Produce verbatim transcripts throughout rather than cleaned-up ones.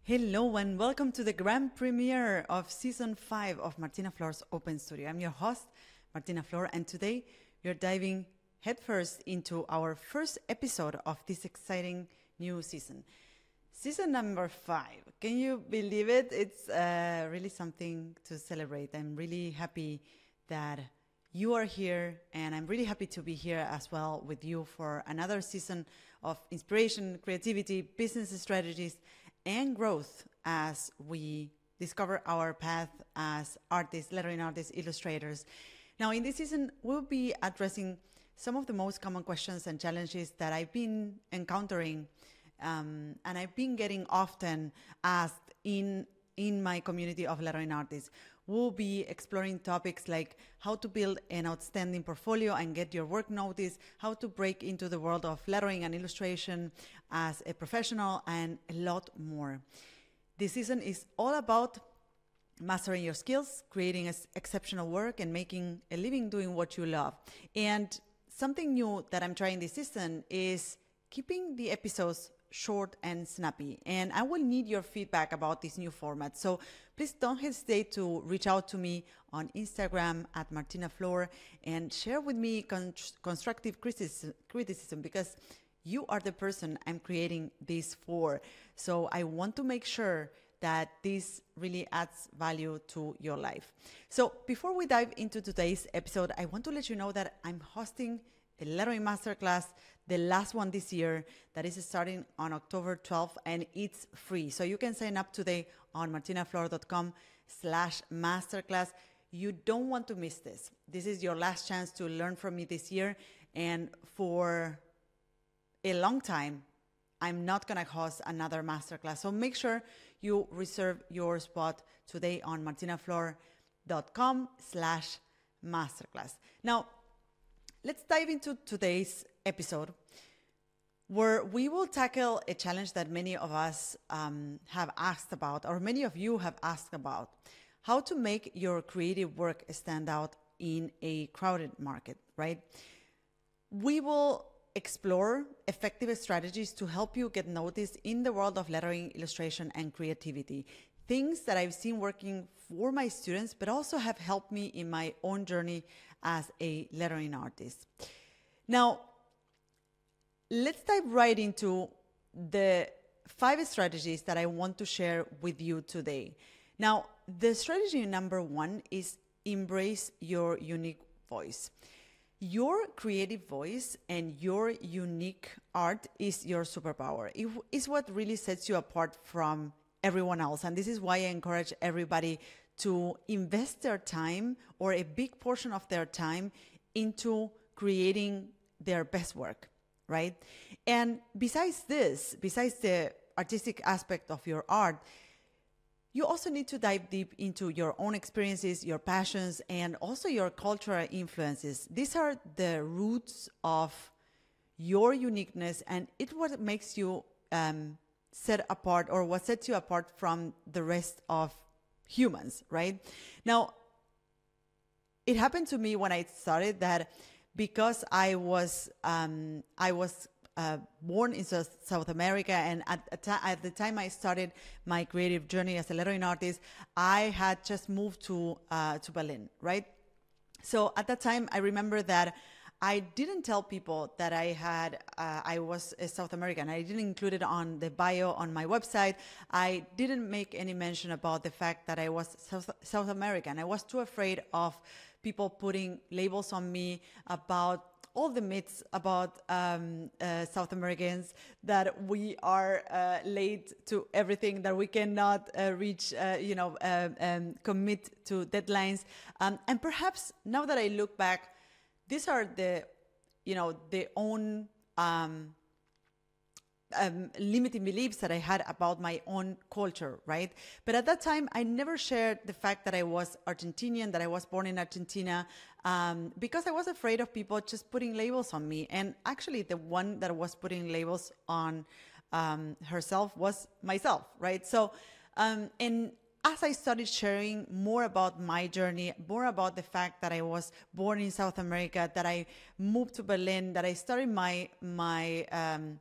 Hello and welcome to the grand premiere of season five of Martina Flor's Open Studio. I'm your host, Martina Flor, and today we're diving headfirst into our first episode of this exciting new season. Season number five. Can you believe it? It's uh, really something to celebrate. I'm really happy that you are here, and I'm really happy to be here as well with you for another season of inspiration, creativity, business strategies, and growth as we discover our path as artists, lettering artists, illustrators. Now, in this season, we'll be addressing some of the most common questions and challenges that I've been encountering um, and I've been getting often asked in, in my community of lettering artists. We'll be exploring topics like how to build an outstanding portfolio and get your work noticed, how to break into the world of lettering and illustration as a professional, and a lot more. This season is all about mastering your skills, creating ex- exceptional work, and making a living doing what you love. And something new that I'm trying this season is keeping the episodes short and snappy, and I will need your feedback about this new format. So please don't hesitate to reach out to me on Instagram at Martina Flor and share with me con- constructive criticism, criticism because you are the person I'm creating this for. So I want to make sure that this really adds value to your life. So before we dive into today's episode, I want to let you know that I'm hosting a lettering masterclass, the last one this year, that is starting on October twelfth, and it's free. So you can sign up today on martinaflor.com slash masterclass. You don't want to miss this. This is your last chance to learn from me this year. And for a long time, I'm not going to host another masterclass. So make sure you reserve your spot today on martinaflor.com slash masterclass. Now, let's dive into today's episode, where we will tackle a challenge that many of us um, have asked about, or many of you have asked about: how to make your creative work stand out in a crowded market, right? We will explore effective strategies to help you get noticed in the world of lettering, illustration, and creativity. Things that I've seen working for my students, but also have helped me in my own journey as a lettering artist. Now, let's dive right into the five strategies that I want to share with you today. Now, the strategy number one is embrace your unique voice. Your creative voice and your unique art is your superpower. It is what really sets you apart from everyone else. And this is why I encourage everybody to invest their time, or a big portion of their time, into creating their best work, right? And besides this, besides the artistic aspect of your art, you also need to dive deep into your own experiences, your passions, and also your cultural influences. These are the roots of your uniqueness, and it's what makes you um, set apart, or what sets you apart from the rest of humans, right? Now, it happened to me when I started that because I was um, I was uh, born in South America, and at, at the time I started my creative journey as a lettering artist, I had just moved to uh, to Berlin, right? So at that time, I remember that I didn't tell people that I had, uh, I was a South American. I didn't include it on the bio on my website. I didn't make any mention about the fact that I was South, South American. I was too afraid of people putting labels on me about all the myths about um, uh, South Americans, that we are uh, late to everything, that we cannot uh, reach, uh, you know, uh, um, commit to deadlines. Um, and perhaps now that I look back, these are the, you know, the own um, um, limiting beliefs that I had about my own culture, right? But at that time, I never shared the fact that I was Argentinian, that I was born in Argentina, um, because I was afraid of people just putting labels on me. And actually, the one that was putting labels on um, herself was myself, right? So, um, and as I started sharing more about my journey, more about the fact that I was born in South America, that I moved to Berlin, that I started my my um,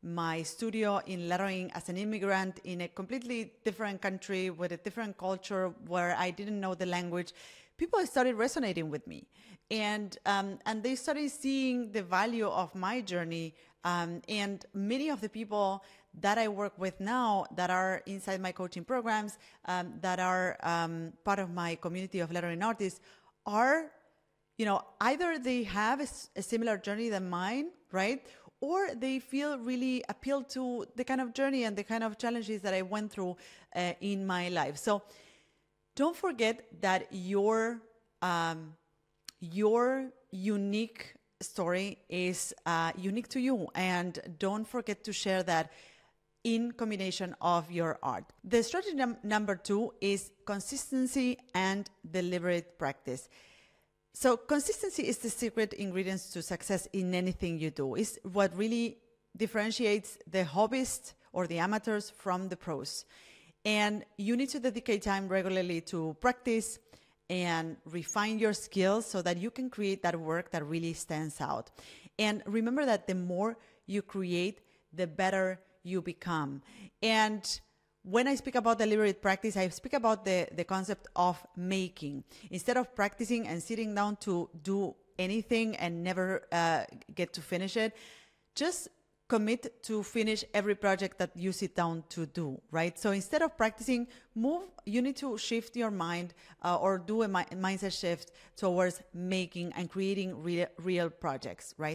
my studio in lettering as an immigrant in a completely different country with a different culture where I didn't know the language, people started resonating with me. And um, and they started seeing the value of my journey. Um, and many of the people that I work with now that are inside my coaching programs, um, that are um, part of my community of lettering artists are, you know, either they have a, a similar journey than mine, right? Or they feel really appealed to the kind of journey and the kind of challenges that I went through uh, in my life. So don't forget that your um, your unique story is uh, unique to you, and don't forget to share that in combination of your art. The strategy num- number two is consistency and deliberate practice. So consistency is the secret ingredient to success in anything you do. It's what really differentiates the hobbyists or the amateurs from the pros. And you need to dedicate time regularly to practice and refine your skills so that you can create that work that really stands out. And remember that the more you create, the better you become. And when I speak about deliberate practice, I speak about the, the concept of making. Instead of practicing and sitting down to do anything and never uh, get to finish it, just commit to finish every project that you sit down to do, right? So instead of practicing, move, you need to shift your mind uh, or do a mi- mindset shift towards making and creating real, real projects, right?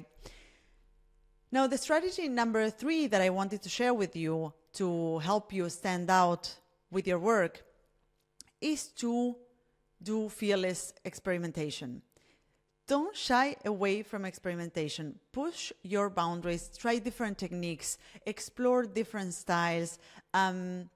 Now, the strategy number three that I wanted to share with you to help you stand out with your work is to do fearless experimentation. Don't shy away from experimentation. Push your boundaries, try different techniques, explore different styles, um,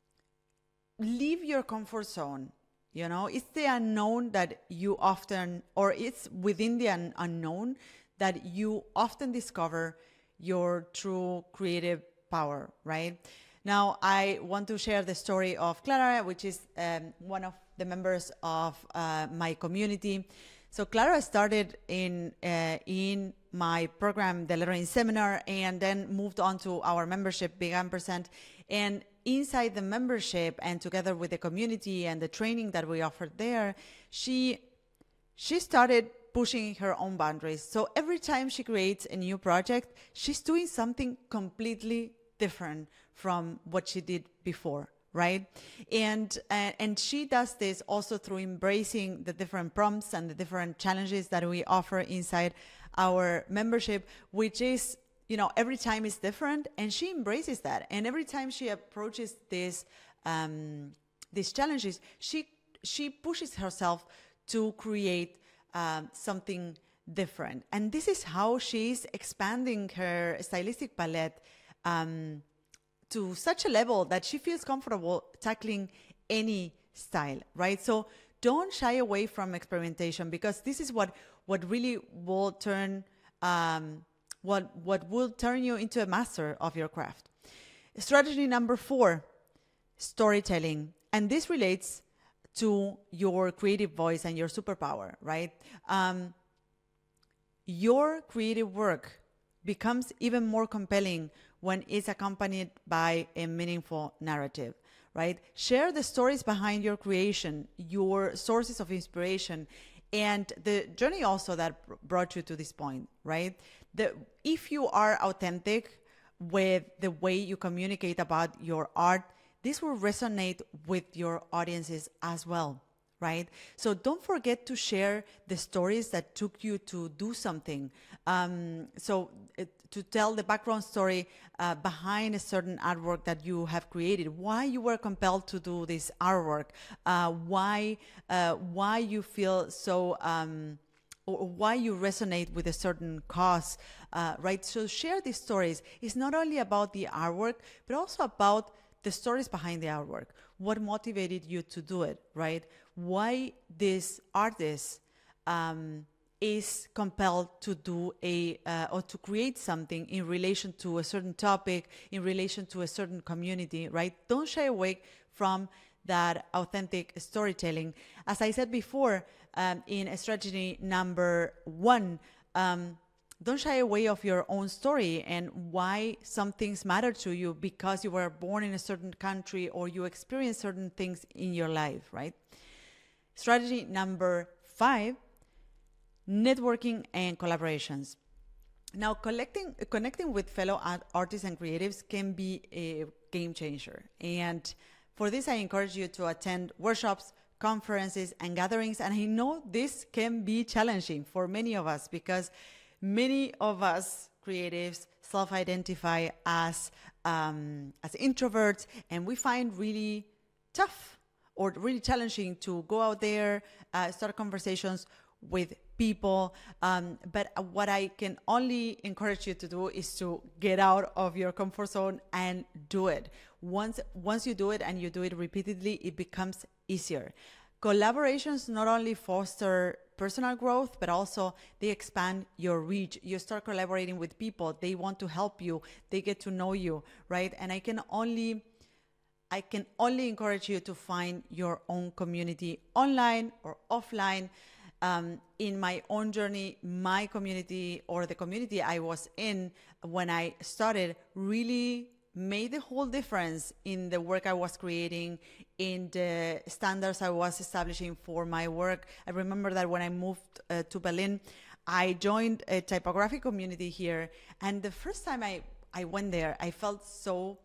leave your comfort zone. You know, it's the unknown that you often, or it's within the un- unknown that you often discover your true creative power, right? Now, I want to share the story of Clara, which is um, one of the members of uh, my community. So Clara started in uh, in my program, the Lettering Seminar, and then moved on to our membership, Big Ampersand. And inside the membership, and together with the community and the training that we offered there, she she started pushing her own boundaries. So every time she creates a new project, she's doing something completely different from what she did before, right? And uh, and she does this also through embracing the different prompts and the different challenges that we offer inside our membership, which is, you know, every time is different, and she embraces that. And every time she approaches this um, these challenges, she she pushes herself to create um, something different. And this is how she's expanding her stylistic palette um, to such a level that she feels comfortable tackling any style, right? So don't shy away from experimentation, because this is what what really will turn um, what what will turn you into a master of your craft. Strategy number four, storytelling, and this relates to your creative voice and your superpower, right? Um, your creative work becomes even more compelling when it's accompanied by a meaningful narrative, right? Share the stories behind your creation, your sources of inspiration, and the journey also that brought you to this point, right? The, if you are authentic with the way you communicate about your art, this will resonate with your audiences as well, right? So don't forget to share the stories that took you to do something. Um, so it, to tell the background story uh, behind a certain artwork that you have created, why you were compelled to do this artwork, uh, why uh, why you feel so, um, or why you resonate with a certain cause, uh, right? So share these stories. It's not only about the artwork, but also about the stories behind the artwork. What motivated you to do it, right? Why this artist um, is compelled to do a uh, or to create something in relation to a certain topic, in relation to a certain community, right? Don't shy away from that authentic storytelling. As I said before, um, in strategy number one, um, don't shy away of your own story and why some things matter to you because you were born in a certain country or you experienced certain things in your life, right? Strategy number five, networking and collaborations. Now, collecting, connecting with fellow art, artists and creatives can be a game changer. And for this, I encourage you to attend workshops, conferences, and gatherings. And I know this can be challenging for many of us because many of us creatives self-identify as, um, as introverts, and we find really tough or really challenging to go out there, uh, start conversations with people. Um, but what I can only encourage you to do is to get out of your comfort zone and do it. Once, once you do it and you do it repeatedly, it becomes easier. Collaborations not only foster personal growth, but also they expand your reach. You start collaborating with people. They want to help you. They get to know you, right? And I can only I can only encourage you to find your own community online or offline. Um, in my own journey, my community or the community I was in when I started really made the whole difference in the work I was creating, in the standards I was establishing for my work. I remember that when I moved uh, to Berlin, I joined a typographic community here. And the first time I, I went there, I felt so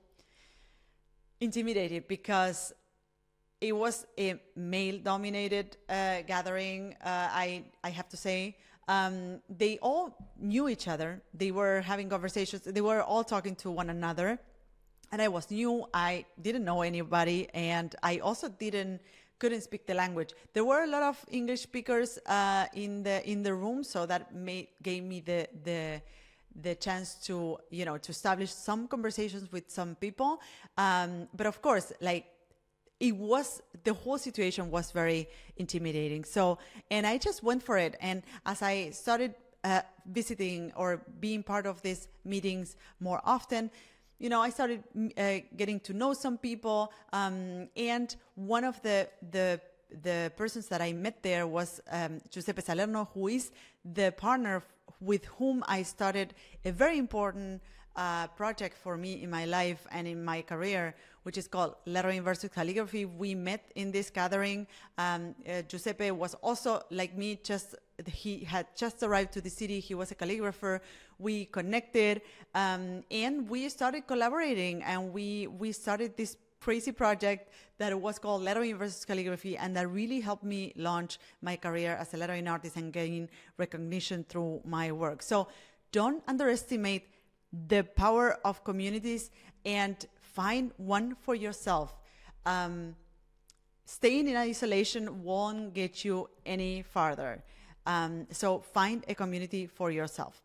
intimidated because it was a male-dominated uh, gathering, uh, I, I have to say. Um, they all knew each other. They were having conversations. They were all talking to one another. And I was new. I didn't know anybody. And I also didn't, couldn't speak the language. There were a lot of English speakers uh, in the in the room, so that made, gave me the, the, the chance to, you know, to establish some conversations with some people. Um, but of course, like, it was, the whole situation was very intimidating. So, and I just went for it. And as I started uh, visiting or being part of these meetings more often, you know, I started uh, getting to know some people. Um, and one of the, the, the persons that I met there was um, Giuseppe Salerno, who is the partner with whom I started a very important uh, project for me in my life and in my career, which is called Lettering versus Calligraphy. We met in this gathering. Um, uh, Giuseppe was also like me, just he had just arrived to the city. He was a calligrapher. We connected um, and we started collaborating, and we, we started this crazy project that was called Lettering versus Calligraphy, and that really helped me launch my career as a lettering artist and gain recognition through my work. So don't underestimate the power of communities, and find one for yourself. Um, staying in isolation won't get you any farther. Um, so find a community for yourself.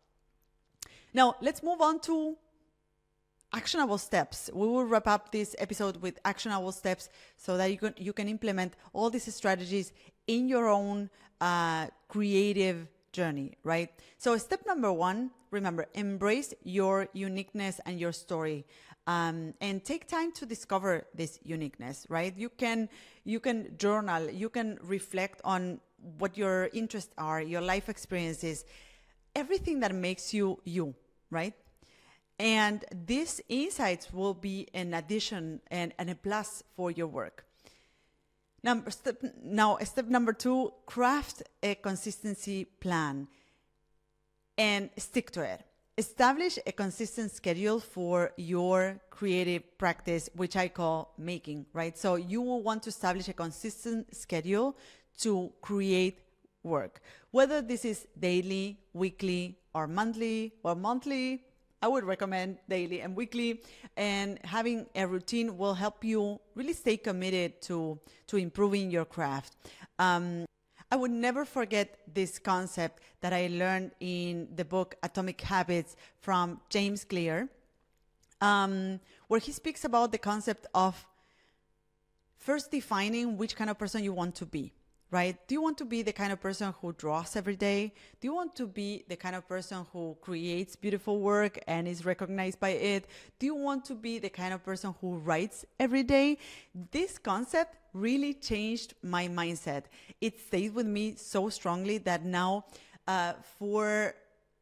Now, let's move on to actionable steps. We will wrap up this episode with actionable steps so that you can, you can implement all these strategies in your own uh, creative journey, right? So step number one, remember, embrace your uniqueness and your story. Um, and take time to discover this uniqueness, right? You can, you can journal, you can reflect on what your interests are, your life experiences, everything that makes you you, right? And these insights will be an addition and, and a plus for your work. Number step, now, step number two, craft a consistency plan and stick to it. Establish a consistent schedule for your creative practice, which I call making, right? So you will want to establish a consistent schedule to create work. Whether this is daily, weekly, or monthly, or monthly, I would recommend daily and weekly. And having a routine will help you really stay committed to, to improving your craft. Um, I would never forget this concept that I learned in the book Atomic Habits from James Clear, um, where he speaks about the concept of first defining which kind of person you want to be, right? Do you want to be the kind of person who draws every day? Do you want to be the kind of person who creates beautiful work and is recognized by it? Do you want to be the kind of person who writes every day? This concept really changed my mindset. It stayed with me so strongly that now uh, for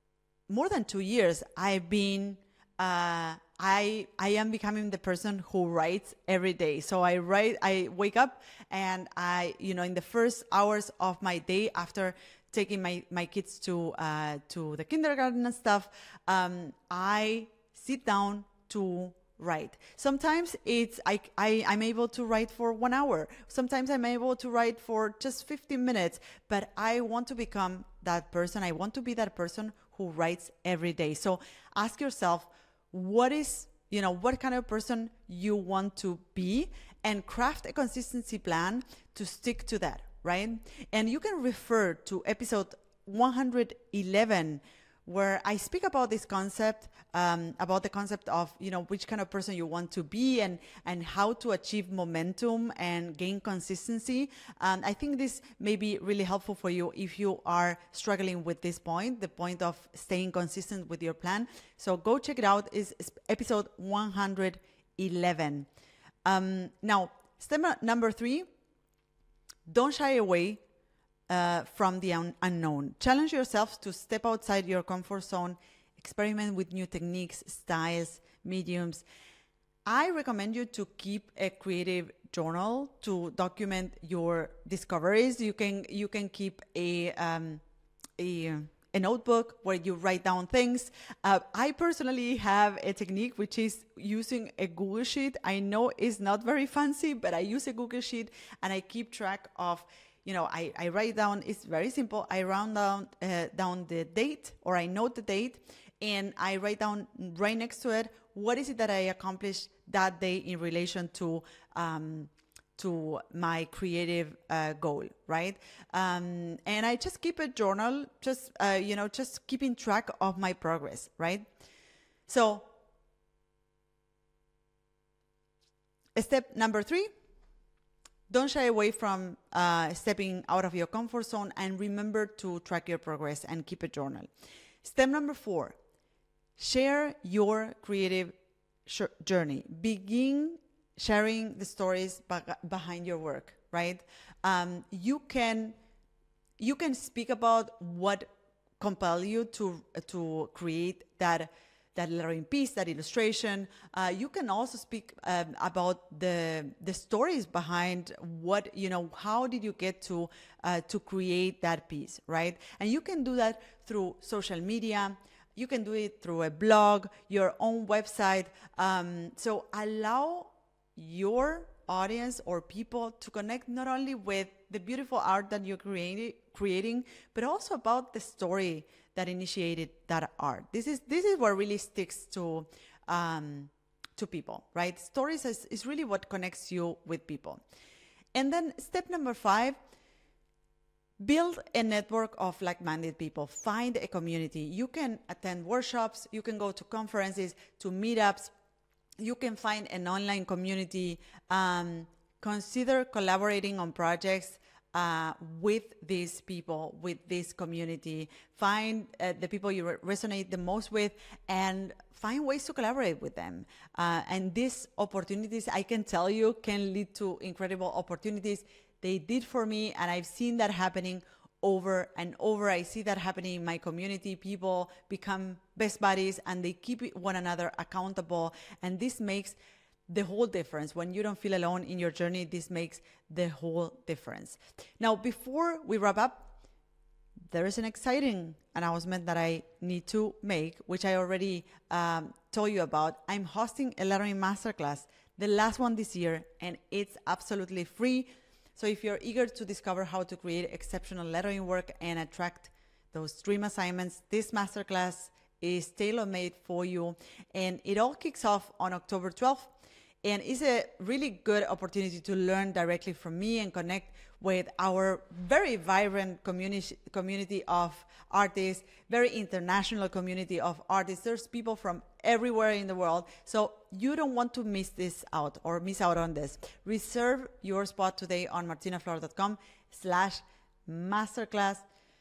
more than two years, I've been, uh, I, I am becoming the person who writes every day. So I write, I wake up and I, you know, in the first hours of my day after taking my, my kids to, uh, to the kindergarten and stuff, um, I sit down to write. Sometimes it's, I, I, I'm able to write for one hour. Sometimes I'm able to write for just fifteen minutes, but I want to become that person. I want to be that person who writes every day. So ask yourself, what is, you know, what kind of person you want to be, and craft a consistency plan to stick to that, right? And you can refer to episode one hundred eleven, where I speak about this concept, um, about the concept of, you know, which kind of person you want to be, and, and how to achieve momentum and gain consistency. Um, I think this may be really helpful for you if you are struggling with this point, the point of staying consistent with your plan. So go check it out. It's episode one hundred eleven. Um, now, step number three, don't shy away Uh, from the un- unknown. Challenge yourself to step outside your comfort zone, experiment with new techniques, styles, mediums. I recommend you to keep a creative journal to document your discoveries. You can you can keep a um, a a notebook where you write down things. Uh, I personally have a technique which is using a Google Sheet. I know it's not very fancy, but I use a Google Sheet and I keep track of, you know, I, I write down, it's very simple. I round down, uh, down the date, or I note the date, and I write down right next to it, what is it that I accomplished that day in relation to um, to my creative uh, goal, right? Um, and I just keep a journal, just, uh, you know, just keeping track of my progress, right? So step number three, don't shy away from uh, stepping out of your comfort zone, and remember to track your progress and keep a journal. Step number four, share your creative sh- journey. Begin sharing the stories be- behind your work, right? Um, you can you can speak about what compelled you to to create that that lettering piece, that illustration. Uh, you can also speak um, about the the stories behind what, you know, how did you get to uh, to create that piece, right? And you can do that through social media. You can do it through a blog, your own website. Um, so allow your audience or people to connect not only with the beautiful art that you're creating, creating, but also about the story that initiated that art. This is this is what really sticks to um, to people, right? Stories is, is really what connects you with people. And then step number five, build a network of like-minded people. Find a community. You can attend workshops. You can go to conferences, to meetups. You can find an online community. Um, consider collaborating on projects uh, with these people, with this community. Find uh, the people you re- resonate the most with, and find ways to collaborate with them. Uh, and these opportunities, I can tell you, can lead to incredible opportunities. They did for me, and I've seen that happening over and over. I see that happening in my community. People become best buddies and they keep one another accountable. And this makes the whole difference. When you don't feel alone in your journey, this makes the whole difference. Now, before we wrap up, there is an exciting announcement that I need to make, which I already um, told you about. I'm hosting a lettering masterclass, the last one this year, and it's absolutely free. So if you're eager to discover how to create exceptional lettering work and attract those dream assignments, this masterclass is tailor-made for you. And it all kicks off on October twelfth. And it's a really good opportunity to learn directly from me and connect with our very vibrant community community of artists, very international community of artists. There's people from everywhere in the world. So you don't want to miss this out or miss out on this. Reserve your spot today on martinaflor.com slash masterclass.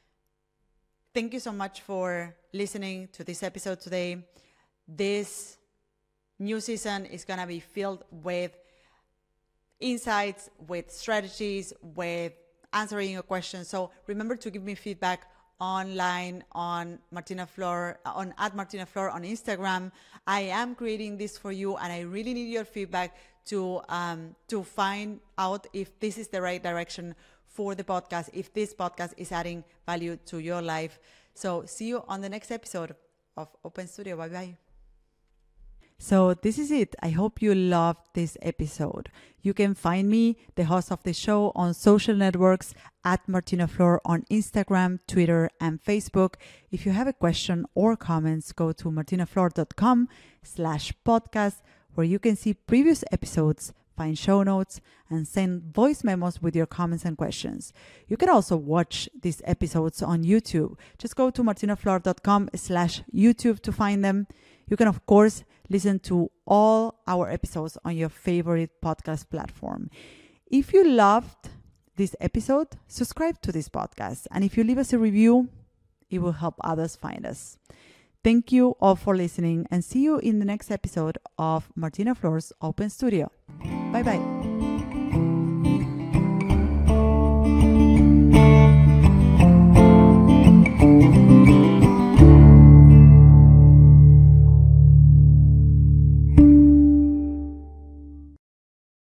Thank you so much for listening to this episode today. This new season is going to be filled with insights, with strategies, with answering your questions. So remember to give me feedback online on Martina Flor, on at Martina Flor on Instagram. I am creating this for you, and I really need your feedback to um, to find out if this is the right direction for the podcast, if this podcast is adding value to your life. So see you on the next episode of Open Studio. Bye bye. So this is it. I hope you loved this episode. You can find me, the host of the show, on social networks at Martina Flor on Instagram, Twitter, and Facebook. If you have a question or comments, go to martinaflor.com slash podcast, where you can see previous episodes, find show notes, and send voice memos with your comments and questions. You can also watch these episodes on YouTube. Just go to martinaflor.com slash YouTube to find them. You can, of course, listen to all our episodes on your favorite podcast platform. If you loved this episode, subscribe to this podcast. And if you leave us a review, it will help others find us. Thank you all for listening, and see you in the next episode of Martina Flor's Open Studio. Bye bye.